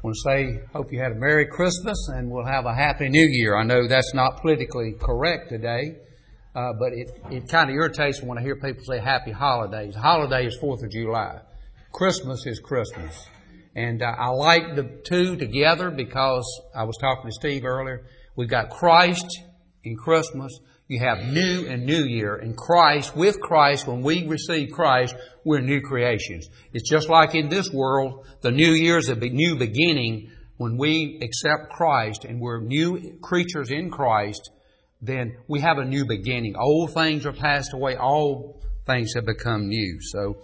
want to say, hope you had a Merry Christmas and we'll have a Happy New Year. I know that's not politically correct today, but it kind of irritates me when I hear people say Happy Holidays. Holiday is 4th of July. Christmas is Christmas. And I like the two together because I was talking to Steve earlier. We've got Christ in Christmas. You have New and New Year. And Christ, with Christ, when we receive Christ, we're new creations. It's just like in this world, the New Year is a new beginning. When we accept Christ and we're new creatures in Christ, then we have a new beginning. Old things are passed away. All things have become new. So,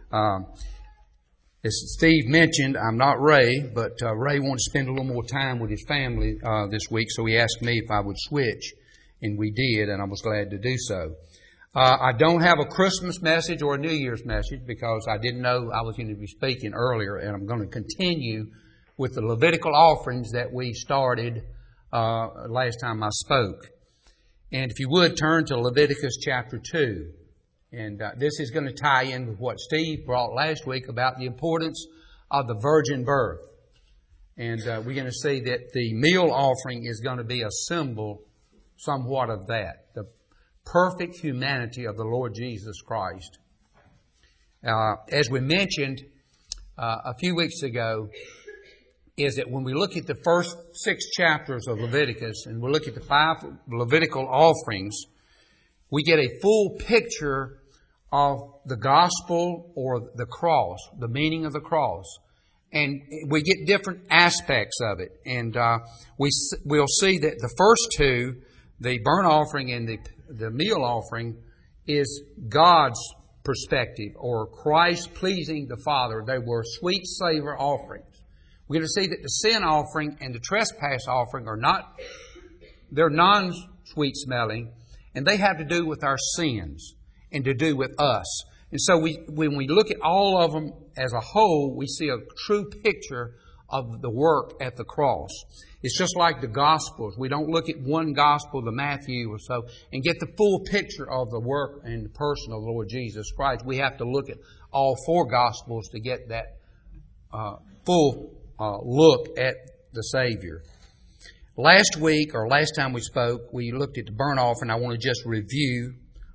as Steve mentioned, I'm not Ray, but Ray wanted to spend a little more time with his family this week, so he asked me if I would switch, and we did, and I was glad to do so. I don't have a Christmas message or a New Year's message because I didn't know I was going to be speaking earlier, and I'm going to continue with the Levitical offerings that we started last time I spoke. And if you would, turn to Leviticus chapter 2. And this is going to tie in with what Steve brought last week about the importance of the virgin birth. And we're going to see that the meal offering is going to be a symbol somewhat of that. The perfect humanity of the Lord Jesus Christ. As we mentioned a few weeks ago, is that when we look at the first 6 chapters of Leviticus and we look at the 5 Levitical offerings, we get a full picture of the gospel or the cross, the meaning of the cross. And we get different aspects of it. And we'll see that the first 2, the burnt offering and the meal offering, is God's perspective, or Christ pleasing the Father. They were sweet savor offerings. We're going to see that the sin offering and the trespass offering they're non-sweet smelling, and they have to do with our sins and to do with us. And so when we look at all of them as a whole, we see a true picture of the work at the cross. It's just like the Gospels. We don't look at one Gospel, the Matthew or so, and get the full picture of the work and the person of the Lord Jesus Christ. We have to look at all 4 Gospels to get that full look at the Savior. Last week, or last time we spoke, we looked at the burnt offering. I want to just review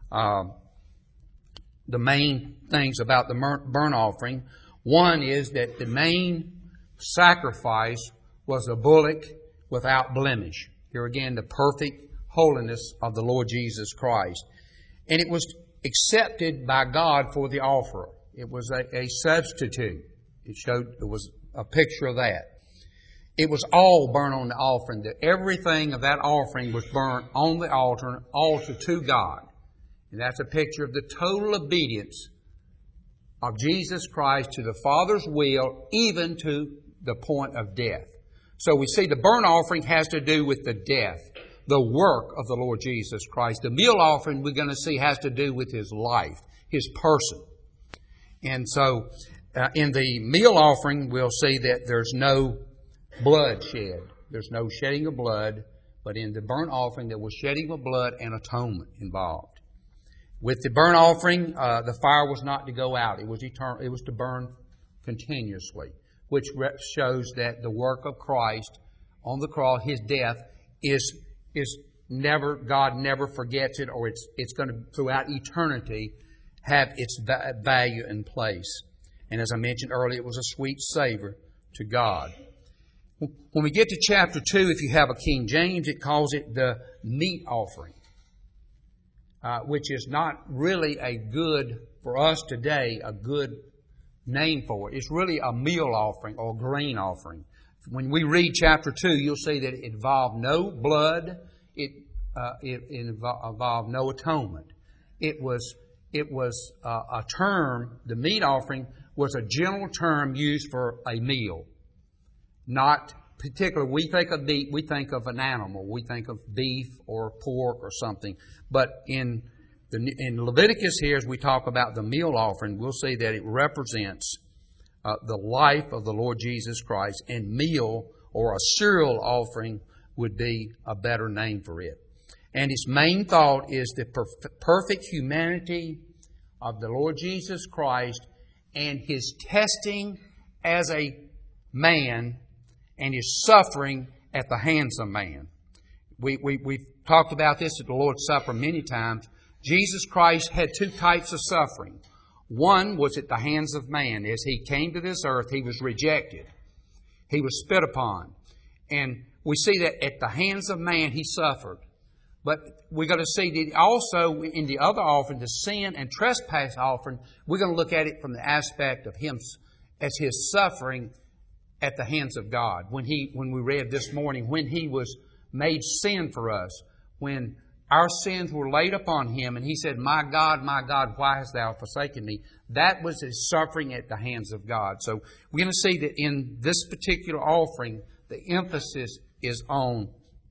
the main things about the burnt offering. One is that the main sacrifice was a bullock without blemish. Here again, the perfect holiness of the Lord Jesus Christ. And it was accepted by God for the offerer. It was a substitute. It was a picture of that. It was all burnt on the offering. Everything of that offering was burnt on the altar to God. And that's a picture of the total obedience of Jesus Christ to the Father's will, even to the point of death. So we see the burnt offering has to do with the death, the work of the Lord Jesus Christ. The meal offering we're going to see has to do with His life, His person. And so in the meal offering, we'll see that there's no blood shed. There's no shedding of blood. But in the burnt offering, there was shedding of blood and atonement involved. With the burnt offering, the fire was not to go out. It was eternal. It was to burn continuously, which shows that the work of Christ on the cross, His death, is never, God never forgets it, or it's going to, throughout eternity, have its value in place. And as I mentioned earlier, it was a sweet savor to God. When we get to chapter 2, if you have a King James, it calls it the meat offering. Which is not really for us today, a good name for it. It's really a meal offering or grain offering. When we read chapter 2, you'll see that it involved no blood. It involved no atonement. It was a term, the meat offering was a general term used for a meal. Not particularly, we think of meat, we think of an animal. We think of beef or pork or something. But in Leviticus here, as we talk about the meal offering, we'll see that it represents the life of the Lord Jesus Christ. And meal or a cereal offering would be a better name for it. And its main thought is the perfect humanity of the Lord Jesus Christ and His testing as a man and his suffering at the hands of man. We've talked about this at the Lord's Supper many times. Jesus Christ had two types of suffering. One was at the hands of man. As he came to this earth, he was rejected. He was spit upon. And we see that at the hands of man, he suffered. But we're going to see that also in the other offering, the sin and trespass offering, we're going to look at it from the aspect of him as his suffering at the hands of God. When we read this morning, when he was made sin for us, when our sins were laid upon him, and he said, my God, why hast thou forsaken me? That was his suffering at the hands of God. So we're going to see that in this particular offering, the emphasis is on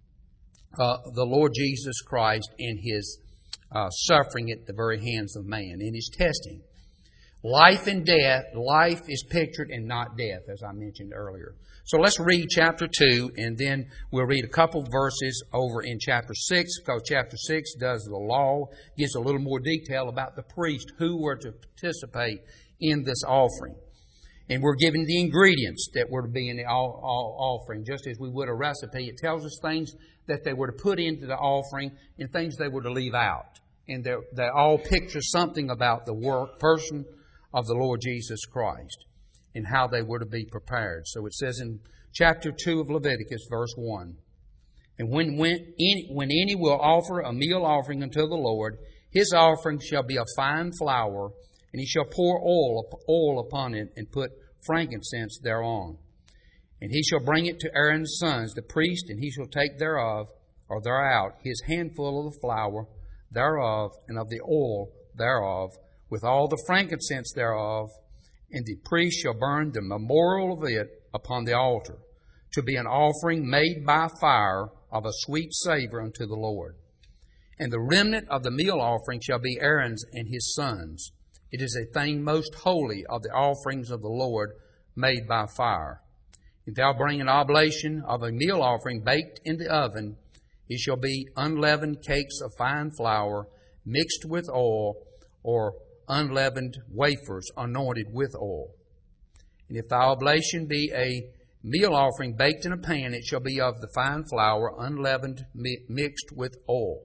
the Lord Jesus Christ and his suffering at the very hands of man, in his testing. Life and death, life is pictured and not death, as I mentioned earlier. So let's read chapter 2, and then we'll read a couple verses over in chapter 6, because chapter 6 does the law, gives a little more detail about the priest who were to participate in this offering. And we're given the ingredients that were to be in the offering, just as we would a recipe. It tells us things that they were to put into the offering and things they were to leave out. And they all picture something about the person of the Lord Jesus Christ and how they were to be prepared. So it says in chapter 2 of Leviticus, verse 1, and when any will offer a meal offering unto the Lord, his offering shall be of fine flour, and he shall pour oil upon it and put frankincense thereon. And he shall bring it to Aaron's sons, the priest, and he shall take thereof, or thereout, his handful of the flour thereof, and of the oil thereof, with all the frankincense thereof, and the priest shall burn the memorial of it upon the altar, to be an offering made by fire of a sweet savor unto the Lord. And the remnant of the meal offering shall be Aaron's and his sons. It is a thing most holy of the offerings of the Lord made by fire. If thou bring an oblation of a meal offering baked in the oven, it shall be unleavened cakes of fine flour mixed with oil, or unleavened wafers anointed with oil. And if thy oblation be a meal offering baked in a pan, it shall be of the fine flour unleavened mixed with oil.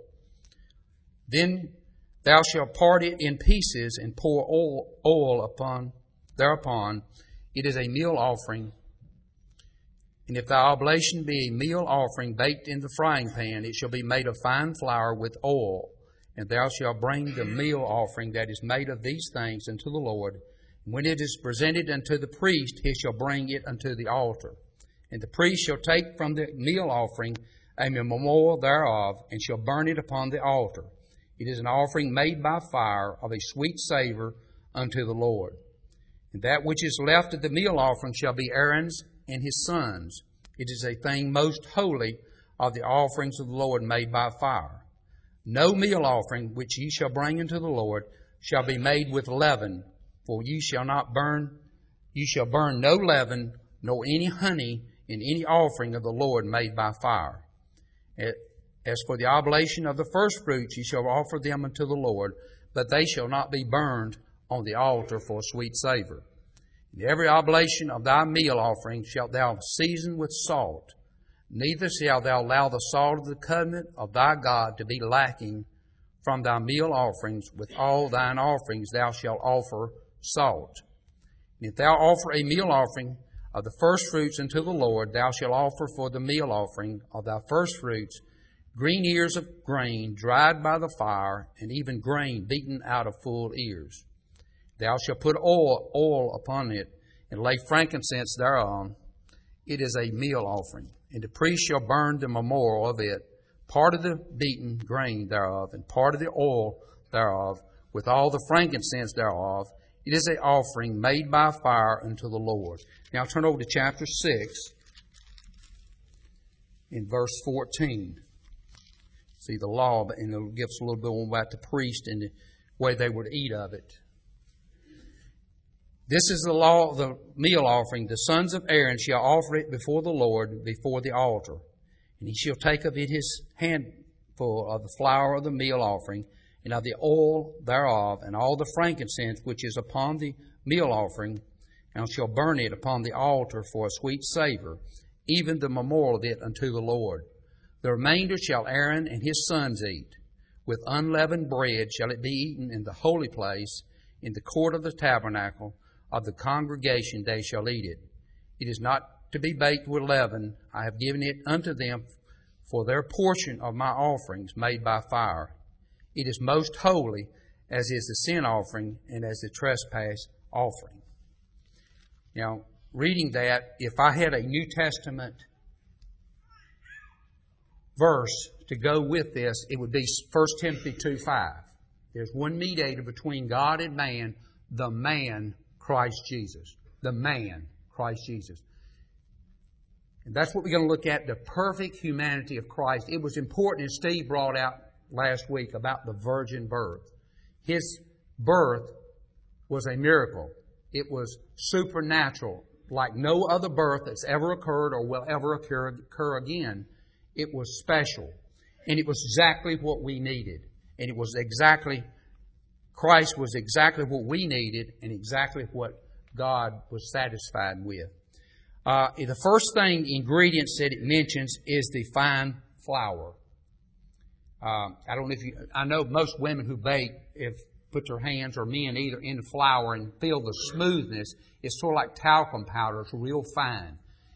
Then thou shalt part it in pieces and pour oil thereupon. It is a meal offering. And if thy oblation be a meal offering baked in the frying pan, it shall be made of fine flour with oil. And thou shalt bring the meal offering that is made of these things unto the Lord. And when it is presented unto the priest, he shall bring it unto the altar. And the priest shall take from the meal offering a memorial thereof, and shall burn it upon the altar. It is an offering made by fire of a sweet savor unto the Lord. And that which is left of the meal offering shall be Aaron's and his sons. It is a thing most holy of the offerings of the Lord made by fire. No meal offering which ye shall bring unto the Lord shall be made with leaven, for ye shall burn no leaven, nor any honey in any offering of the Lord made by fire. As for the oblation of the first fruits, ye shall offer them unto the Lord, but they shall not be burned on the altar for a sweet savor. And every oblation of thy meal offering shalt thou season with salt. Neither shalt thou allow the salt of the covenant of thy God to be lacking from thy meal offerings. With all thine offerings thou shalt offer salt. And if thou offer a meal offering of the first fruits unto the Lord, thou shalt offer for the meal offering of thy first fruits green ears of grain dried by the fire, and even grain beaten out of full ears. Thou shalt put oil upon it, and lay frankincense thereon. It is a meal offering. And the priest shall burn the memorial of it, part of the beaten grain thereof, and part of the oil thereof, with all the frankincense thereof. It is an offering made by fire unto the Lord. Now turn over to chapter 6, in verse 14. See the law, and it'll give us a little bit more about the priest and the way they would eat of it. This is the law of the meal offering. The sons of Aaron shall offer it before the Lord, before the altar. And he shall take of it his handful of the flour of the meal offering, and of the oil thereof, and all the frankincense which is upon the meal offering, and shall burn it upon the altar for a sweet savor. even the memorial of it unto the Lord. The remainder shall Aaron and his sons eat. With unleavened bread shall it be eaten in the holy place, in the court of the tabernacle of the congregation they shall eat it. It is not to be baked with leaven. I have given it unto them for their portion of my offerings made by fire. It is most holy, as is the sin offering and as the trespass offering. Now, reading that, if I had a New Testament verse to go with this, it would be 1 Timothy 2:5. There's one mediator between God and man, the man, Christ Jesus. The man, Christ Jesus. And that's what we're going to look at, the perfect humanity of Christ. It was important, as Steve brought out last week, about the virgin birth. His birth was a miracle. It was supernatural, like no other birth that's ever occurred or will ever occur again. It was special. And it was exactly what we needed. And it was exactly, Christ was exactly what we needed and exactly what God was satisfied with. The first ingredients that it mentions is the fine flour. I don't know if I know most women who bake have put their hands, or men either, in the flour and feel the smoothness. It's sort of like talcum powder. It's real fine.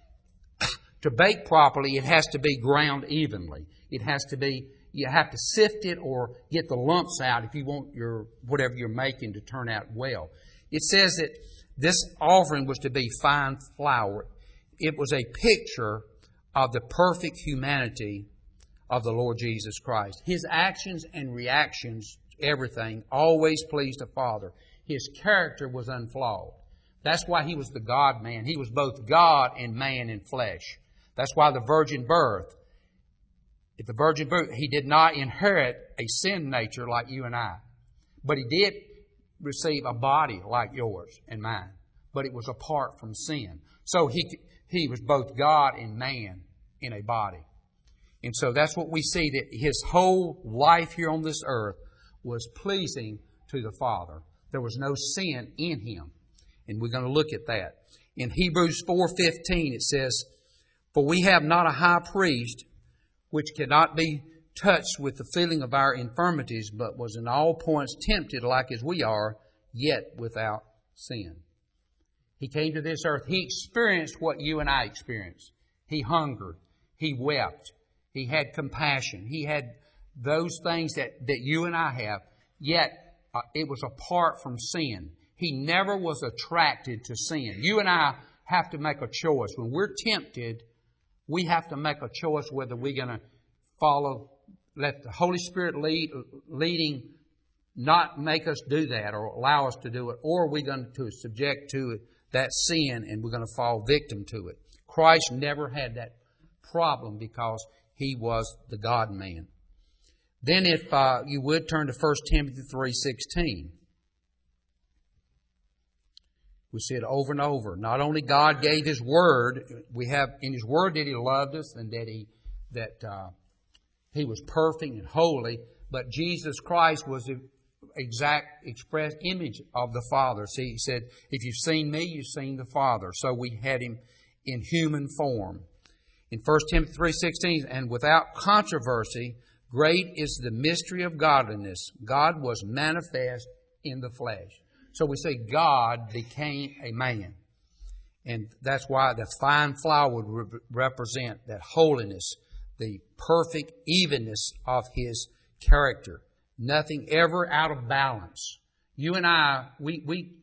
To bake properly, it has to be ground evenly. It has to be, you have to sift it or get the lumps out if you want your, whatever you're making to turn out well. It says that this offering was to be fine flour. It was a picture of the perfect humanity of the Lord Jesus Christ. His actions and reactions, everything, always pleased the Father. His character was unflawed. That's why He was the God-man. He was both God and man in flesh. That's why the virgin birth, at the virgin birth, He did not inherit a sin nature like you and I. But He did receive a body like yours and mine. But it was apart from sin. So He was both God and man in a body. And so that's what we see, that His whole life here on this earth was pleasing to the Father. There was no sin in Him. And we're going to look at that. In Hebrews 4:15 it says, "For we have not a high priest which cannot be touched with the feeling of our infirmities, but was in all points tempted like as we are, yet without sin." He came to this earth. He experienced what you and I experience. He hungered. He wept. He had compassion. He had those things that you and I have, yet it was apart from sin. He never was attracted to sin. You and I have to make a choice. When we're tempted, we have to make a choice whether we're going to follow, let the Holy Spirit leading, not make us do that or allow us to do it, or are we going to subject to it that sin and we're going to fall victim to it. Christ never had that problem because He was the God-man. Then if you would turn to 1 Timothy 3:16. We see it over and over. Not only God gave His Word, we have in His Word that He loved us and that He was perfect and holy, but Jesus Christ was the exact express image of the Father. See, He said, "If you've seen Me, you've seen the Father." So we had Him in human form. In 1 Timothy 3:16, "And without controversy, great is the mystery of godliness. God was manifest in the flesh." So we say God became a man. And that's why the fine flour would represent that holiness, the perfect evenness of His character. Nothing ever out of balance. You and I, we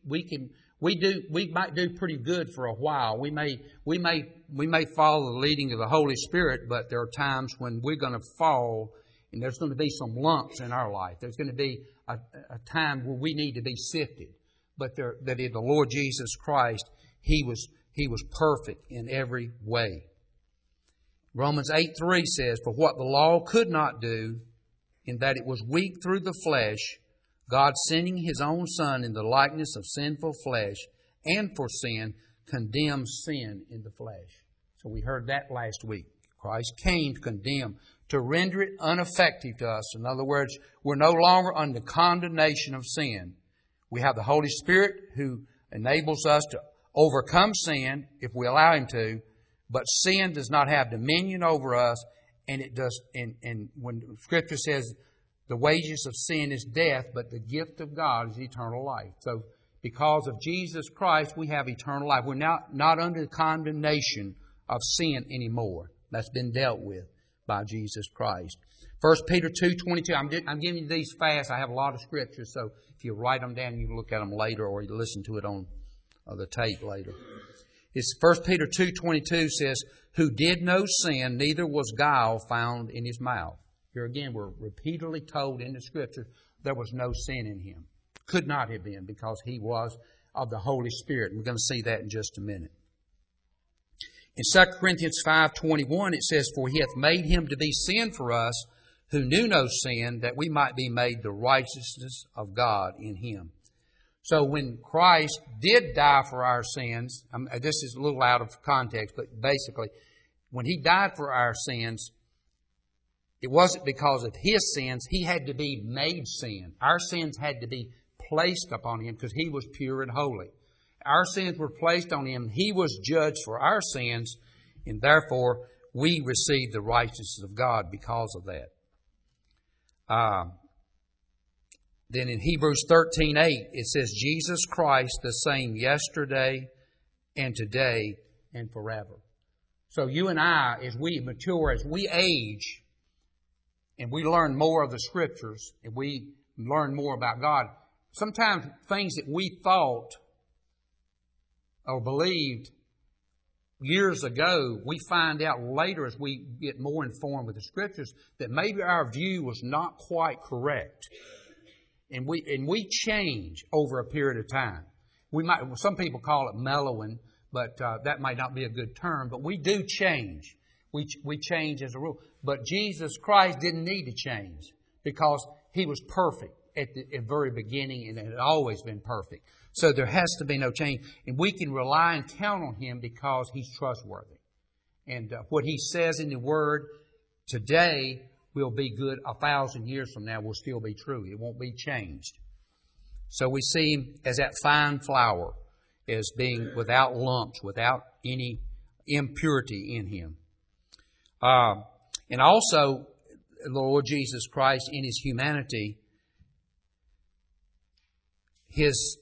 might do pretty good for a while. We may follow the leading of the Holy Spirit, but there are times when we're going to fall, and there's going to be some lumps in our life. There's going to be a time where we need to be sifted. But that in the Lord Jesus Christ, He was perfect in every way. Romans 8:3 says, "For what the law could not do, in that it was weak through the flesh, God sending His own Son in the likeness of sinful flesh, and for sin, condemns sin in the flesh." So we heard that last week. Christ came to condemn, to render it ineffective to us. In other words, we're no longer under condemnation of sin. We have the Holy Spirit who enables us to overcome sin if we allow Him to, But sin does not have dominion over us, and it does. And when Scripture says the wages of sin is death, but the gift of God is eternal life. So because of Jesus Christ, we have eternal life. We're now not under the condemnation of sin anymore. That's been dealt with by Jesus Christ. 1 Peter 2:22. I'm giving you these fast. I have a lot of scriptures, so if you write them down, you can look at them later, or you listen to it on the tape later. It's 1 Peter 2:22 says, "Who did no sin, neither was guile found in his mouth." Here again, we're repeatedly told in the Scripture there was no sin in him. Could not have been, because he was of the Holy Spirit. We're going to see that in just a minute. In 2 Corinthians 5:21 it says, "For he hath made him to be sin for us, who knew no sin, that we might be made the righteousness of God in him." So when Christ did die for our sins, this is a little out of context, but basically, when he died for our sins, it wasn't because of his sins. He had to be made sin. Our sins had to be placed upon him because he was pure and holy. Our sins were placed on him. He was judged for our sins, and therefore we received the righteousness of God because of that. Then in Hebrews 13:8 it says, "Jesus Christ the same yesterday and today and forever." So you and I, as we mature, as we age, and we learn more of the Scriptures, and we learn more about God, sometimes things that we thought or believed years ago, we find out later as we get more informed with the Scriptures that maybe our view was not quite correct. And we change over a period of time. Some people call it mellowing, but that might not be a good term, but we do change. We change as a rule. But Jesus Christ didn't need to change because he was perfect at the very beginning and had always been perfect. So there has to be no change. And we can rely and count on him because he's trustworthy. And what he says in the Word today will be good 1,000 years from now, will still be true. It won't be changed. So we see him as that fine flour, as being without lumps, without any impurity in him. And also, the Lord Jesus Christ in his humanity, his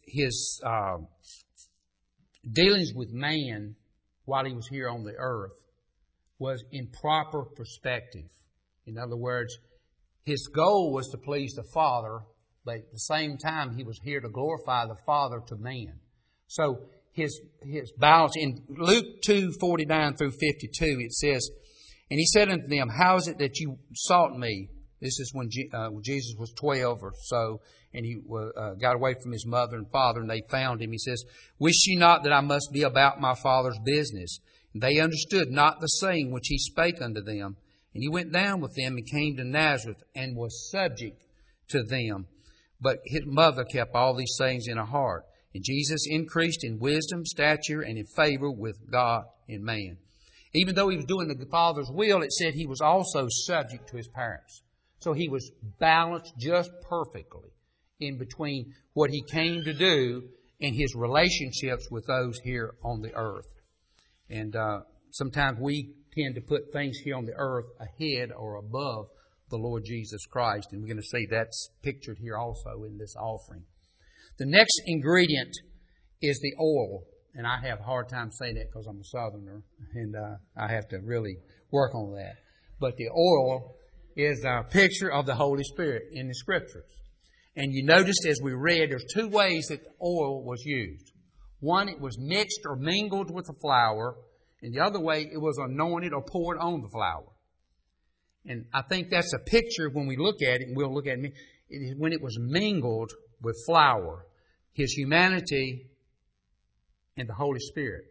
dealings with man while he was here on the earth was in proper perspective. In other words, his goal was to please the Father, but at the same time he was here to glorify the Father to man. So his balance in Luke 2:49 through 52, it says, "And he said unto them, How is it that you sought me?" This is when Jesus was 12 or so, and he got away from his mother and father, and they found him. He says, "Wish ye not that I must be about my Father's business?" And they understood not the saying which he spake unto them. And he went down with them and came to Nazareth and was subject to them. But his mother kept all these sayings in her heart. And Jesus increased in wisdom, stature, and in favor with God and man. Even though he was doing the Father's will, it said he was also subject to his parents. So he was balanced just perfectly in between what he came to do and his relationships with those here on the earth. And sometimes we tend to put things here on the earth ahead or above the Lord Jesus Christ. And we're going to see that's pictured here also in this offering. The next ingredient is the oil. And I have a hard time saying that because I'm a Southerner, and I have to really work on that. But the oil is a picture of the Holy Spirit in the Scriptures. And you noticed as we read, there's two ways that the oil was used. One, it was mixed or mingled with the flour. And the other way, it was anointed or poured on the flour. And I think that's a picture when we look at it, and we'll look at it, when it was mingled with flour, his humanity and the Holy Spirit.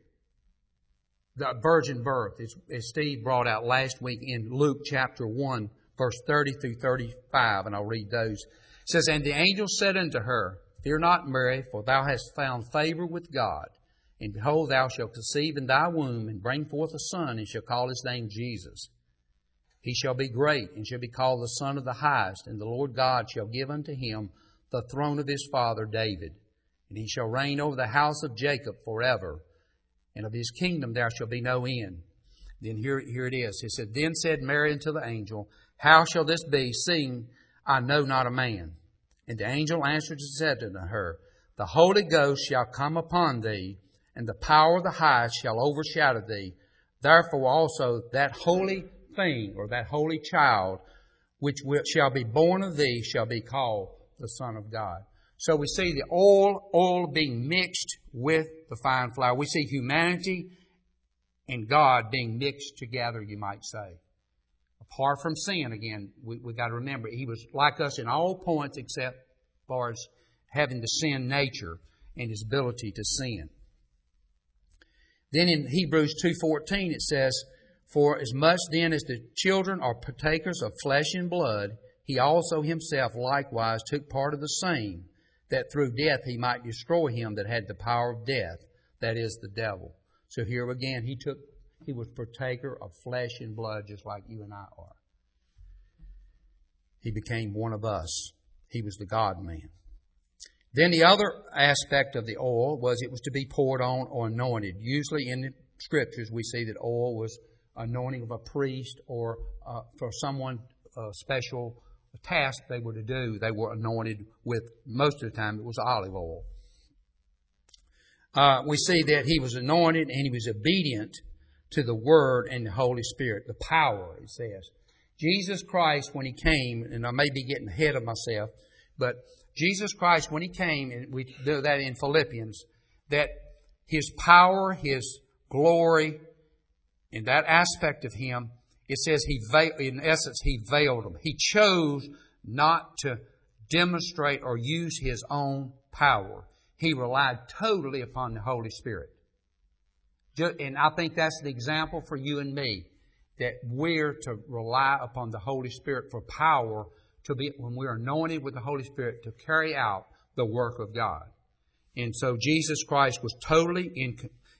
The virgin birth, as Steve brought out last week in Luke chapter 1, verse 30 through 35, and I'll read those. It says, "And the angel said unto her, Fear not, Mary, for thou hast found favor with God. And behold, thou shalt conceive in thy womb, and bring forth a son, and shall call his name Jesus. He shall be great, and shall be called the Son of the Highest. And the Lord God shall give unto him the throne of his father David. And he shall reign over the house of Jacob forever. And of his kingdom there shall be no end. Then here it is. It said, Then said Mary unto the angel, How shall this be, seeing I know not a man? And the angel answered and said unto her, The Holy Ghost shall come upon thee, and the power of the highest shall overshadow thee. Therefore also that holy thing, or that holy child, which shall be born of thee, shall be called the Son of God. So we see the oil being mixed with the fine flour. We see humanity and God being mixed together, you might say. Apart from sin, again, we got to remember, He was like us in all points except as far as having the sin nature and His ability to sin. Then in Hebrews 2:14 it says, For as much then as the children are partakers of flesh and blood, He also Himself likewise took part of the same, that through death He might destroy him that had the power of death, that is, the devil. So here again, He was partaker of flesh and blood just like you and I are. He became one of us. He was the God-man. Then the other aspect of the oil was it was to be poured on or anointed. Usually in the Scriptures we see that oil was anointing of a priest or for someone special task they were to do. They were anointed with, most of the time it was olive oil. We see that He was anointed and He was obedient to the Word and the Holy Spirit. The power, it says. Jesus Christ, when He came, and I may be getting ahead of myself, but Jesus Christ, when He came, and we do that in Philippians, that His power, His glory, in that aspect of Him, it says in essence, He veiled them. He chose not to demonstrate or use His own power. He relied totally upon the Holy Spirit. And I think that's the example for you and me, that we're to rely upon the Holy Spirit for power to be, when we're anointed with the Holy Spirit, to carry out the work of God. And so Jesus Christ was totally in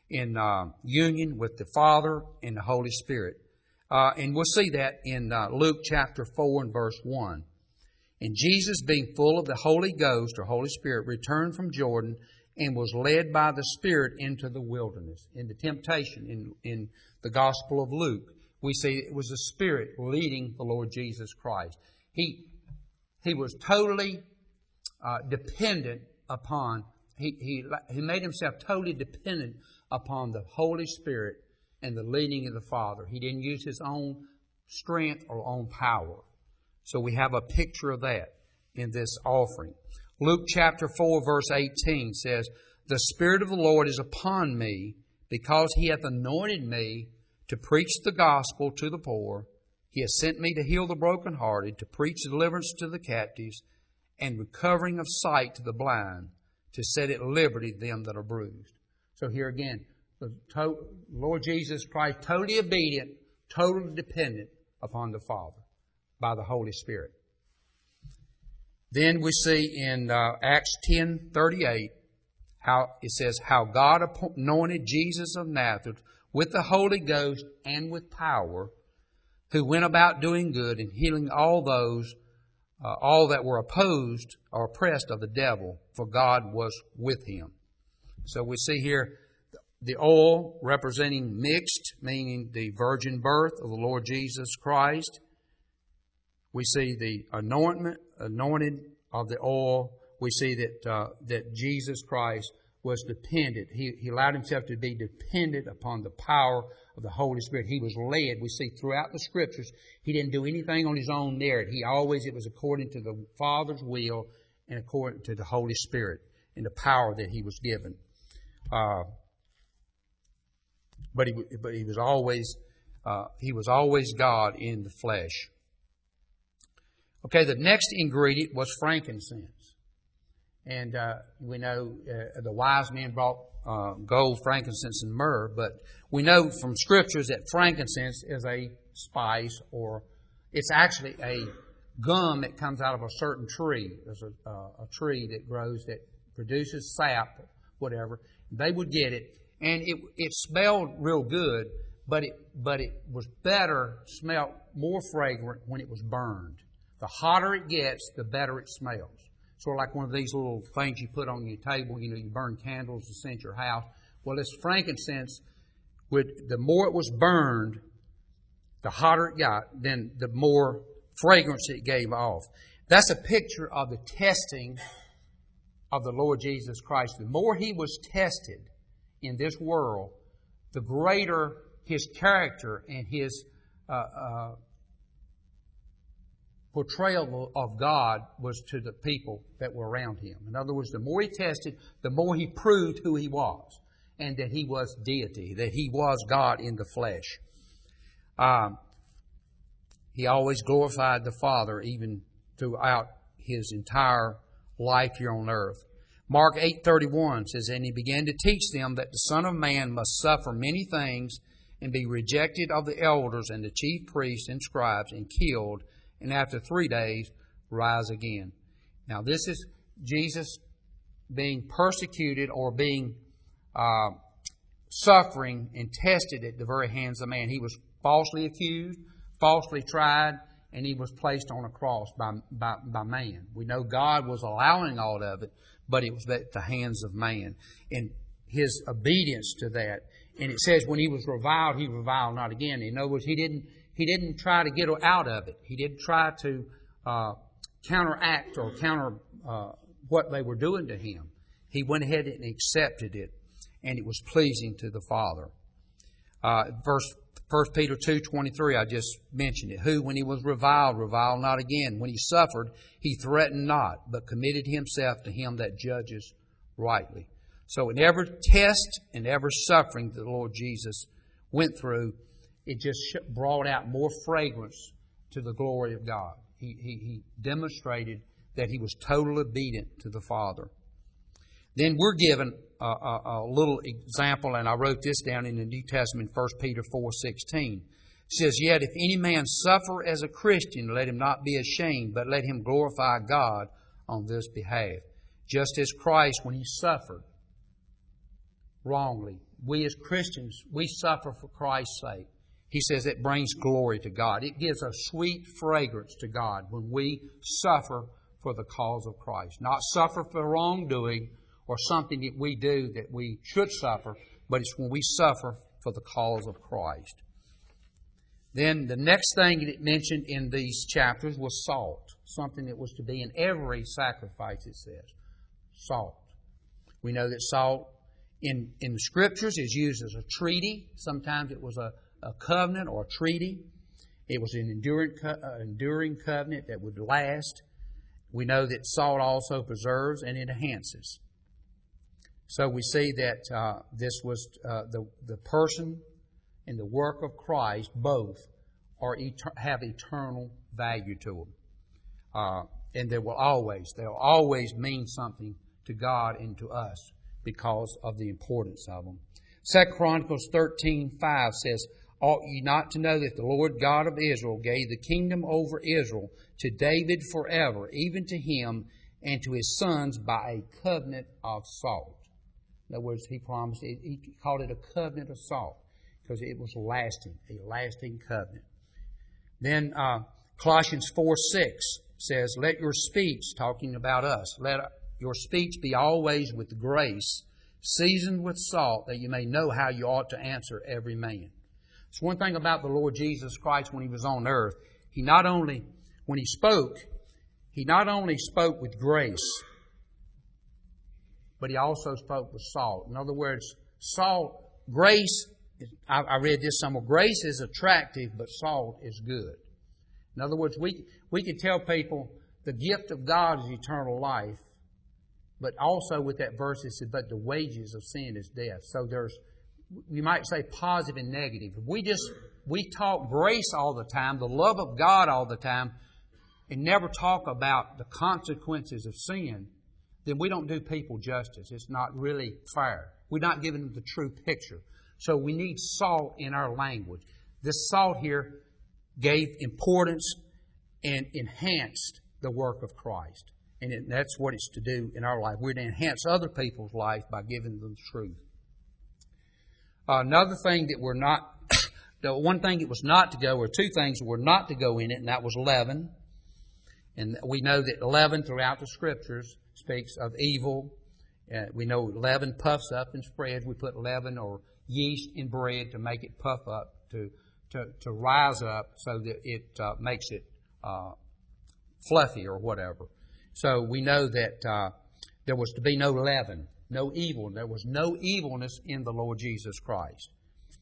union with the Father and the Holy Spirit. And we'll see that in Luke chapter 4 and verse 1. And Jesus, being full of the Holy Ghost or Holy Spirit, returned from Jordan and was led by the Spirit into the wilderness. In the temptation in the Gospel of Luke, we see it was the Spirit leading the Lord Jesus Christ. He was totally dependent upon, he made Himself totally dependent upon the Holy Spirit and the leading of the Father. He didn't use His own strength or own power. So we have a picture of that in this offering. Luke chapter 4 verse 18 says, The Spirit of the Lord is upon me, because He hath anointed me to preach the gospel to the poor. He has sent me to heal the brokenhearted, to preach deliverance to the captives, and recovering of sight to the blind, to set at liberty them that are bruised. So here again, the Lord Jesus Christ, totally obedient, totally dependent upon the Father by the Holy Spirit. Then we see in Acts 10:38 how it says, How God anointed Jesus of Nazareth with the Holy Ghost and with power, who went about doing good and healing all that were opposed or oppressed of the devil, for God was with Him. So we see here the oil representing mixed, meaning the virgin birth of the Lord Jesus Christ. We see the anointed of the oil. We see that Jesus Christ was dependent. He allowed Himself to be dependent upon the power of the Holy Spirit. He was led. We see throughout the Scriptures, He didn't do anything on His own merit. It was according to the Father's will and according to the Holy Spirit and the power that He was given. But he was always God in the flesh. Okay, the next ingredient was frankincense. And we know the wise men brought gold, frankincense, and myrrh, but we know from Scriptures that frankincense is a spice, or it's actually a gum that comes out of a certain tree. There's a tree that grows that produces sap, whatever. They would get it, and it smelled real good, but it was better, smelled more fragrant when it was burned. The hotter it gets, the better it smells. Sort of like one of these little things you put on your table. You burn candles to scent your house. Well, this frankincense, the more it was burned, The hotter it got, then the more fragrance it gave off. That's a picture of the testing of the Lord Jesus Christ. The more He was tested in this world, the greater His character and His portrayal of God was to the people that were around Him. In other words, the more He tested, the more He proved who He was, and that He was deity, that He was God in the flesh. He always glorified the Father even throughout His entire life here on earth. Mark 8:31 says, "And He began to teach them that the Son of Man must suffer many things and be rejected of the elders and the chief priests and scribes and killed, and after 3 days rise again." Now this is Jesus being persecuted or being suffering and tested at the very hands of man. He was falsely accused, falsely tried, and He was placed on a cross by man. We know God was allowing all of it, but it was at the hands of man. And His obedience to that. And it says when He was reviled, He reviled not again. In other words, He didn't try to get out of it. He didn't try to counteract or counter what they were doing to Him. He went ahead and accepted it, and it was pleasing to the Father. 1 Peter 2:23, I just mentioned it. Who, when He was reviled not again. When He suffered, He threatened not, but committed Himself to Him that judges rightly. So in every test and every suffering that the Lord Jesus went through, it just brought out more fragrance to the glory of God. He demonstrated that He was totally obedient to the Father. Then we're given a little example, and I wrote this down in the New Testament, 1 Peter 4:16. It says, "Yet if any man suffer as a Christian, let him not be ashamed, but let him glorify God on this behalf." Just as Christ, when He suffered wrongly, we as Christians, we suffer for Christ's sake. He says it brings glory to God. It gives a sweet fragrance to God when we suffer for the cause of Christ. Not suffer for wrongdoing or something that we do that we should suffer, but it's when we suffer for the cause of Christ. Then the next thing that it mentioned in these chapters was salt. Something that was to be in every sacrifice, it says. Salt. We know that salt in the Scriptures is used as a treaty. Sometimes it was a covenant or a treaty. It was an enduring covenant that would last. We know that salt also preserves and it enhances. So we see that this was the person and the work of Christ, both have eternal value to them. And they'll always mean something to God and to us because of the importance of them. 2 Chronicles 13:5 says, "Ought ye not to know that the Lord God of Israel gave the kingdom over Israel to David forever, even to him and to his sons by a covenant of salt?" In other words, He promised, He called it a covenant of salt because it was lasting, a lasting covenant. Then Colossians 4:6 says, "Let your speech," talking about us, "let your speech be always with grace, seasoned with salt, that you may know how you ought to answer every man." It's one thing about the Lord Jesus Christ when He was on earth. When He spoke with grace, but He also spoke with salt. In other words, grace, I read this somewhere, grace is attractive, but salt is good. In other words, we can tell people the gift of God is eternal life, but also with that verse it said, "But the wages of sin is death." So you might say positive and negative. If we talk grace all the time, the love of God all the time, and never talk about the consequences of sin, then we don't do people justice. It's not really fair. We're not giving them the true picture. So we need salt in our language. This salt here gave importance and enhanced the work of Christ. And that's what it's to do in our life. We're to enhance other people's life by giving them the truth. Another thing that the one thing that was not to go, or two things that were not to go in it, and that was leaven. And we know that leaven throughout the Scriptures speaks of evil. We know leaven puffs up and spreads. We put leaven or yeast in bread to make it puff up, to to rise up so that it makes it fluffy or whatever. So we know that there was to be no leaven, no evil. There was no evilness in the Lord Jesus Christ.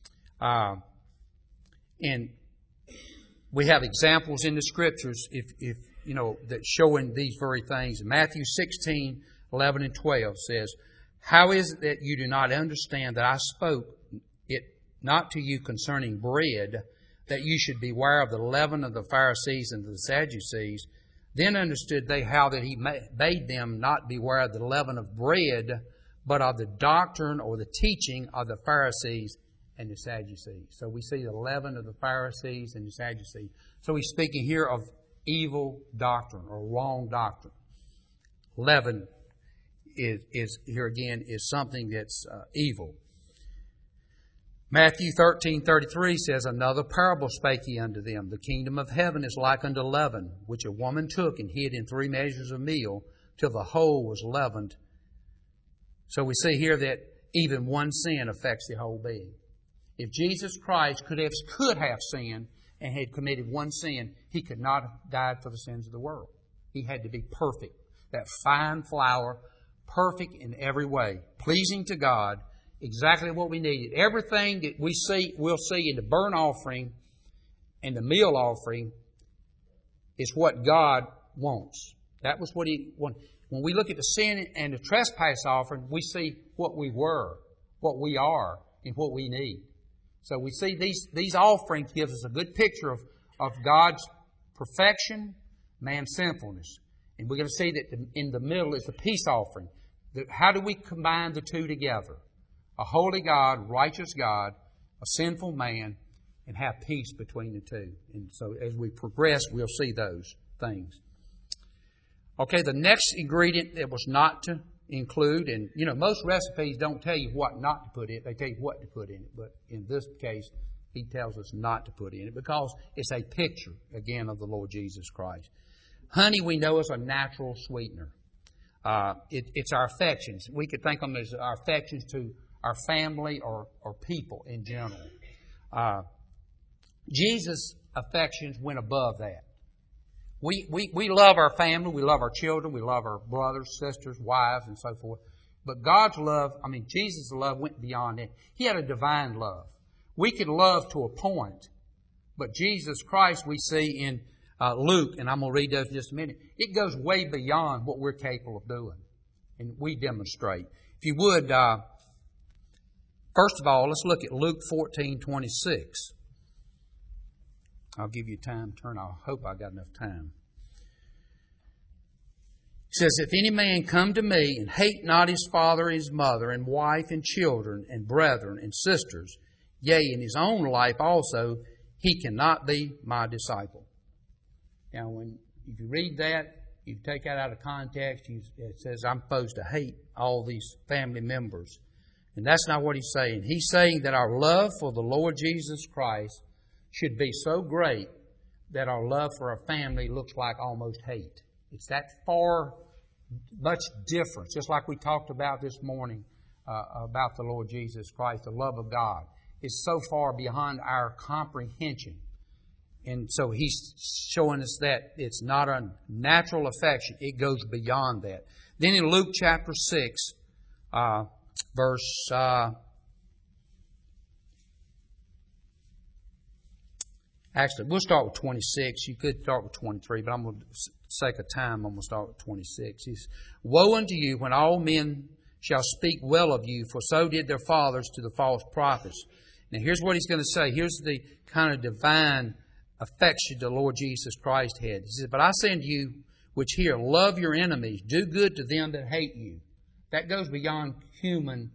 And we have examples in the Scriptures, if you know, that showing these very things. Matthew 16:11 and 12 says, "How is it that you do not understand that I spoke it not to you concerning bread, that you should beware of the leaven of the Pharisees and the Sadducees? Then understood they how that he bade them not beware of the leaven of bread, but of the doctrine or the teaching of the Pharisees and the Sadducees." So we see the leaven of the Pharisees and the Sadducees. So he's speaking here of evil doctrine or wrong doctrine. Leaven is here again is something that's evil. Matthew 13:33 says, "Another parable spake he unto them. The kingdom of heaven is like unto leaven, which a woman took and hid in 3 measures of meal, till the whole was leavened." So we see here that even one sin affects the whole being. If Jesus Christ could have sinned and had committed one sin, He could not have died for the sins of the world. He had to be perfect. That fine flour, perfect in every way, pleasing to God, exactly what we needed. Everything that we'll see in the burnt offering and the meal offering is what God wants. That was what He wanted. When we look at the sin and the trespass offering, we see what we were, what we are, and what we need. So we see these offerings gives us a good picture of God's perfection, man's sinfulness. And we're going to see that in the middle is the peace offering. How do we combine the two together? A holy God, righteous God, a sinful man, and have peace between the two. And so as we progress, we'll see those things. Okay, the next ingredient that was not to include, and you know, most recipes don't tell you what not to put in it, they tell you what to put in it. But in this case, he tells us not to put in it because it's a picture, again, of the Lord Jesus Christ. Honey, we know, is a natural sweetener. It's our affections. We could think of them as our affections to our family or people in general. Jesus' affections went above that. We love our family, we love our children, we love our brothers, sisters, wives, and so forth. But God's love, Jesus' love went beyond that. He had a divine love. We can love to a point, but Jesus Christ, we see in Luke, and I'm going to read those in just a minute, it goes way beyond what we're capable of doing. And we demonstrate. If you would, first of all, let's look at Luke 14:26. I'll give you time to turn. I hope I got enough time. It says, "If any man come to me and hate not his father, his mother, and wife, and children, and brethren, and sisters, yea, in his own life also, he cannot be my disciple." Now, if you read that, you take that out of context, it says I'm supposed to hate all these family members. And that's not what he's saying. He's saying that our love for the Lord Jesus Christ should be so great that our love for our family looks like almost hate. It's that far, much difference. Just like we talked about this morning about the Lord Jesus Christ, the love of God is so far beyond our comprehension. And so he's showing us that it's not a natural affection. It goes beyond that. Then in Luke chapter 6, verse... Actually, we'll start with 26. You could start with 23, but for the sake of time, I'm going to start with 26. He says, "Woe unto you when all men shall speak well of you, for so did their fathers to the false prophets." Now, here's what he's going to say. Here's the kind of divine affection the Lord Jesus Christ had. He says, "But I say unto you which hear, love your enemies, do good to them that hate you." That goes beyond human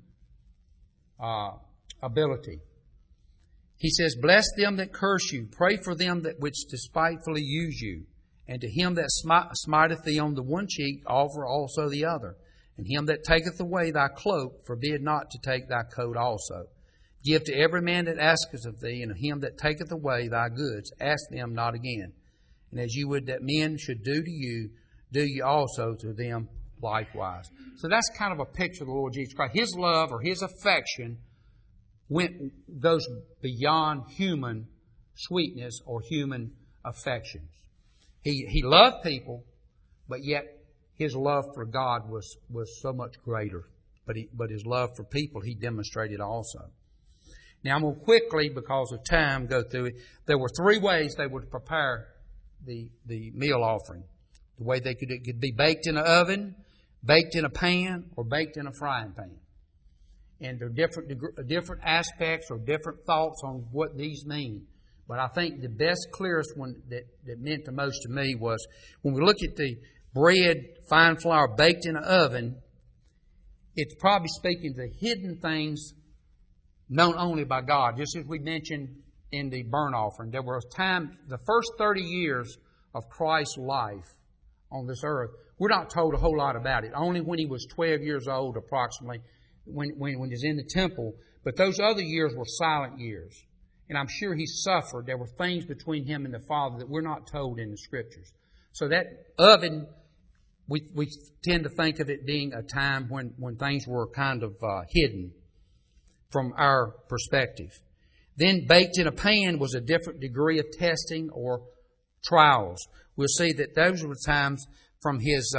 ability. He says, "Bless them that curse you. Pray for them that which despitefully use you. And to him that smiteth thee on the one cheek, offer also the other. And him that taketh away thy cloak, forbid not to take thy coat also. Give to every man that asketh of thee, and of him that taketh away thy goods, ask them not again. And as you would that men should do to you, do ye also to them likewise." So that's kind of a picture of the Lord Jesus Christ. His love or His affection goes beyond human sweetness or human affections. He loved people, but yet his love for God was so much greater. But his love for people he demonstrated also. Now I'm going to quickly, because of time, go through it. There were 3 ways they would prepare the meal offering. The way it could be baked in an oven, baked in a pan, or baked in a frying pan. And there are different aspects or different thoughts on what these mean. But I think the best, clearest one that meant the most to me was when we look at the bread, fine flour, baked in an oven, it's probably speaking to hidden things known only by God. Just as we mentioned in the burnt offering, there was time, the first 30 years of Christ's life on this earth, we're not told a whole lot about it. Only when he was 12 years old, approximately, when he was in the temple. But those other years were silent years. And I'm sure he suffered. There were things between him and the Father that we're not told in the Scriptures. So that oven, we tend to think of it being a time when things were kind of hidden from our perspective. Then baked in a pan was a different degree of testing or trials. We'll see that those were times from his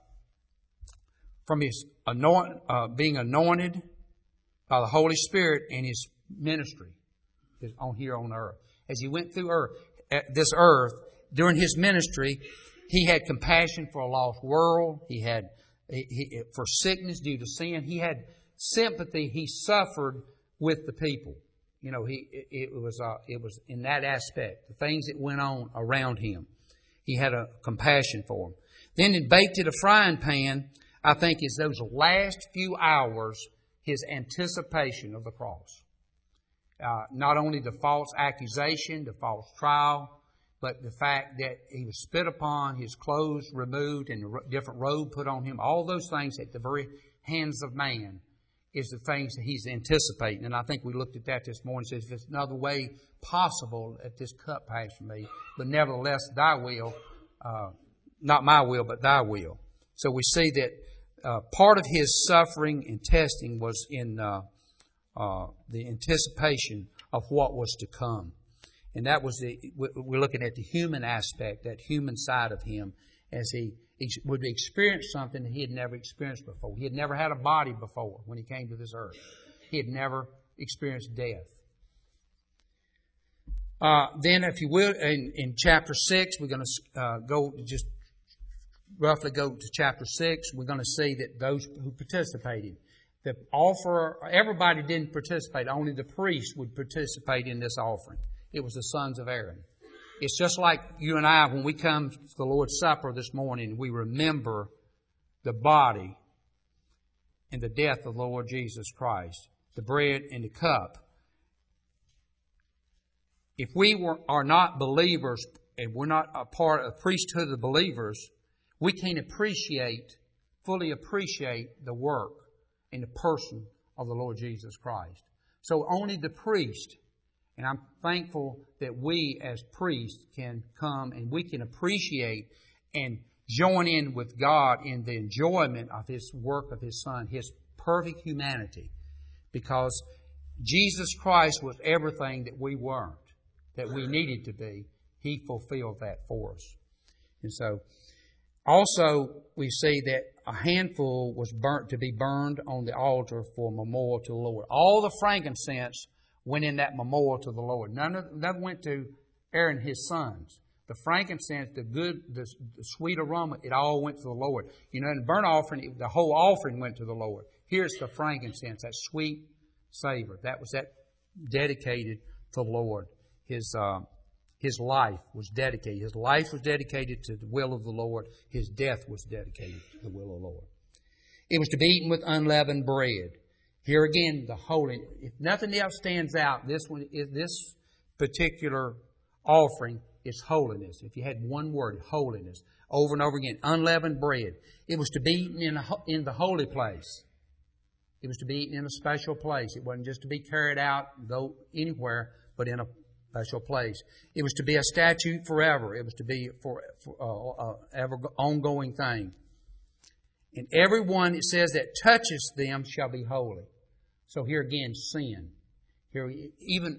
being anointed by the Holy Spirit in his ministry here on earth. As he went through this earth, during his ministry, he had compassion for a lost world. He had for sickness due to sin. He had sympathy. He suffered with the people. You know, it was in that aspect, the things that went on around him. He had a compassion for them. Then in baked in a frying pan, I think is those last few hours, his anticipation of the cross. Not only the false accusation, the false trial, but the fact that he was spit upon, his clothes removed, and a different robe put on him. All those things at the very hands of man is the things that he's anticipating. And I think we looked at that this morning. It says, if there's another way possible that this cup pass from me, but nevertheless thy will, not my will, but thy will. So we see that part of his suffering and testing was in the anticipation of what was to come. And that was we're looking at the human aspect, that human side of him, as he would experience something that he had never experienced before. He had never had a body before when he came to this earth. He had never experienced death. Then, if you will, in chapter 6, we're going to just roughly go to chapter 6. We're going to see that those who participated, the offerer, everybody didn't participate. Only the priest would participate in this offering. It was the sons of Aaron. It's just like you and I, when we come to the Lord's Supper this morning, we remember the body and the death of the Lord Jesus Christ, the bread and the cup. If we are not believers and we're not a part of the priesthood of the believers, we can't fully appreciate the work and the person of the Lord Jesus Christ. So only the priest. And I'm thankful that we as priests can come and we can appreciate and join in with God in the enjoyment of His work of His Son, His perfect humanity. Because Jesus Christ was everything that we weren't, that we needed to be. He fulfilled that for us. And so, also we see that a handful was to be burned on the altar for memorial to the Lord. All the frankincense went in that memorial to the Lord. None went to Aaron and his sons. The frankincense, the sweet aroma, it all went to the Lord. You know, in the burnt offering, the whole offering went to the Lord. Here's the frankincense, that sweet savor. That was dedicated to the Lord. His life was dedicated. His life was dedicated to the will of the Lord. His death was dedicated to the will of the Lord. It was to be eaten with unleavened bread. Here again, the holy. If nothing else stands out, this particular offering is holiness. If you had one word, holiness, over and over again, unleavened bread. It was to be eaten in the holy place. It was to be eaten in a special place. It wasn't just to be carried out and go anywhere, but in a special place. It was to be a statute forever. It was to be for ever ongoing thing. And everyone, it says, that touches them shall be holy. So here again, sin. Here, even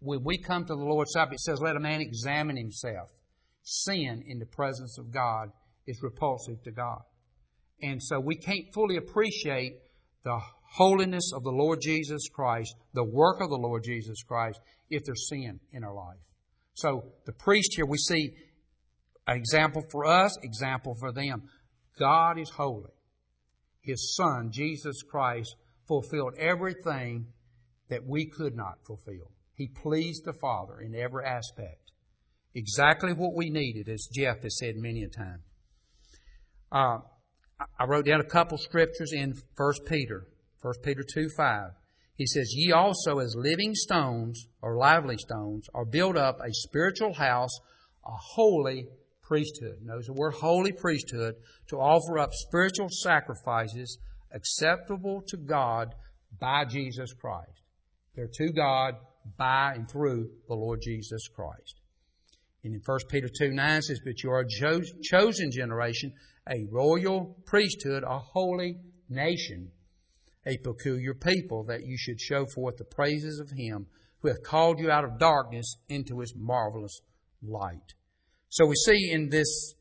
when we come to the Lord's Supper, it says, let a man examine himself. Sin in the presence of God is repulsive to God. And so we can't fully appreciate the holiness of the Lord Jesus Christ, the work of the Lord Jesus Christ, if there's sin in our life. So the priest here, we see an example for us, example for them. God is holy. His Son, Jesus Christ, fulfilled everything that we could not fulfill. He pleased the Father in every aspect. Exactly what we needed, as Jeff has said many a time. I wrote down a couple scriptures in 1 Peter 2:5. He says, ye also as living stones, or lively stones, are built up a spiritual house, a holy priesthood. Notice the word holy priesthood, to offer up spiritual sacrifices acceptable to God by Jesus Christ. They're to God by and through the Lord Jesus Christ. And in 1 Peter 2:9 it says, but you are a chosen generation, a royal priesthood, a holy nation, a peculiar people, that you should show forth the praises of Him who hath called you out of darkness into His marvelous light. So we see in this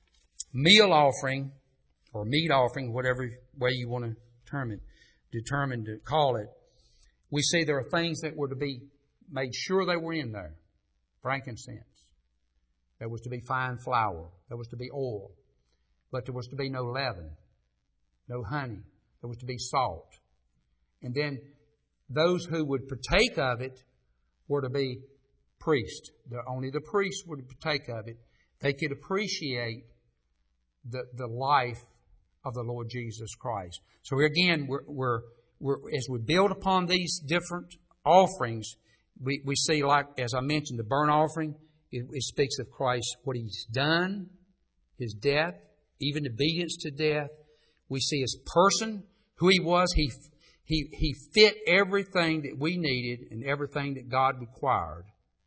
meal offering, or meat offering, whatever way you want to determine to call it, we see there are things that were to be made sure they were in there. Frankincense. There was to be fine flour. There was to be oil. But there was to be no leaven, no honey. There was to be salt. And then those who would partake of it were to be priests. Only the priests would partake of it. They could appreciate the life of the Lord Jesus Christ. So again, we're as we build upon these different offerings, we see, like as I mentioned, the burnt offering. It speaks of Christ, what He's done, His death, even obedience to death. We see His person, who He was. He fit everything that we needed and everything that God required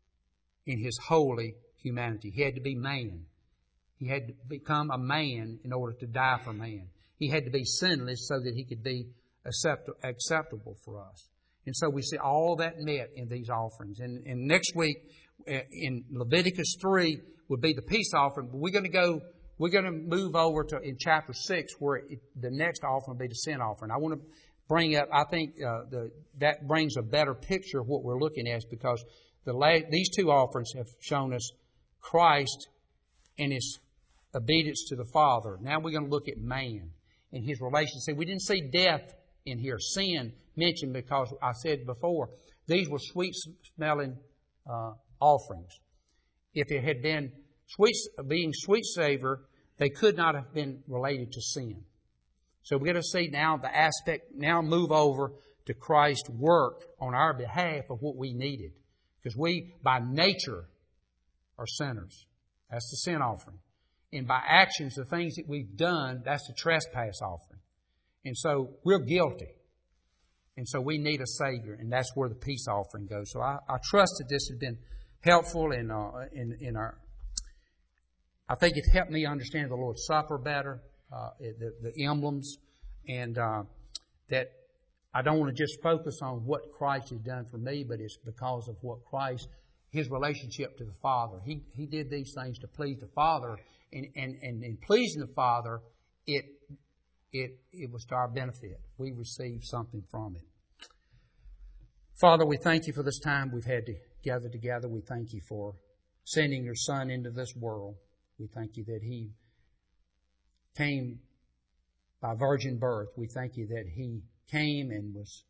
in His holy humanity. He had to be man. He had to become a man in order to die for man. He had to be sinless so that He could be acceptable for us. And so we see all that met in these offerings. And next week, in Leviticus 3, would be the peace offering. But we're going to move over to in chapter 6, where the next offering will be the sin offering. I want to bring up, I think that brings a better picture of what we're looking at, because these two offerings have shown us Christ and His obedience to the Father. Now we're going to look at man and his relationship. See, we didn't see death in here, sin mentioned, because I said before, these were sweet-smelling offerings. If it had been being sweet savor, they could not have been related to sin. So we're going to see now the aspect, now move over to Christ's work on our behalf of what we needed. Because we, by nature, are sinners. That's the sin offering. And by actions, the things that we've done, that's the trespass offering. And so we're guilty. And so we need a Savior, and that's where the peace offering goes. So I trust that this has been helpful in our... I think it helped me understand the Lord's Supper better, the emblems, and that I don't want to just focus on what Christ has done for me, but it's because of what Christ, His relationship to the Father. He did these things to please the Father, and in pleasing the Father, it was to our benefit. We received something from it. Father, we thank You for this time we've had to gather together. We thank You for sending Your Son into this world. We thank You that He came by virgin birth. We thank You that He came and was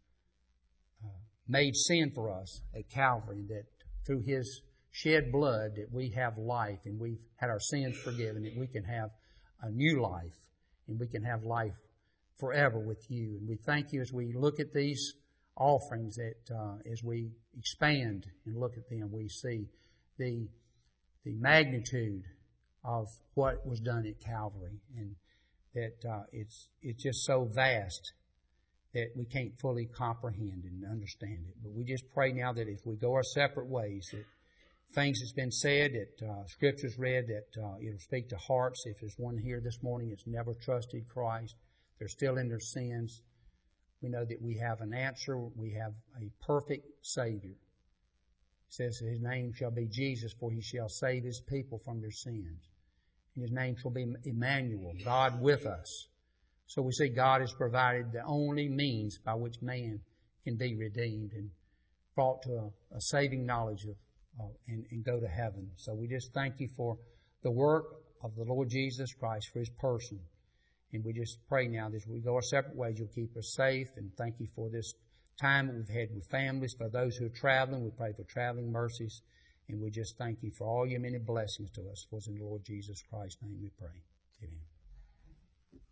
made sin for us at Calvary, that through His shed blood that we have life, and we've had our sins forgiven, that we can have a new life, and we can have life forever with You. And we thank You as we look at these offerings, that as we expand and look at them, we see the magnitude of what was done at Calvary, and that it's just so vast that we can't fully comprehend and understand it. But we just pray now that if we go our separate ways, that things that's been said, that Scripture's read, that it'll speak to hearts. If there's one here this morning that's never trusted Christ, they're still in their sins, we know that we have an answer. We have a perfect Savior says His name shall be Jesus, for He shall save His people from their sins. And His name shall be Emmanuel, God with us. So we see God has provided the only means by which man can be redeemed and brought to a saving knowledge of and go to heaven. So we just thank You for the work of the Lord Jesus Christ, for His person. And we just pray now that as we go our separate ways, You'll keep us safe. And thank You for this time that we've had with families. For those who are traveling, we pray for traveling mercies. And we just thank You for all Your many blessings to us. For it's in the Lord Jesus Christ's name we pray. Amen.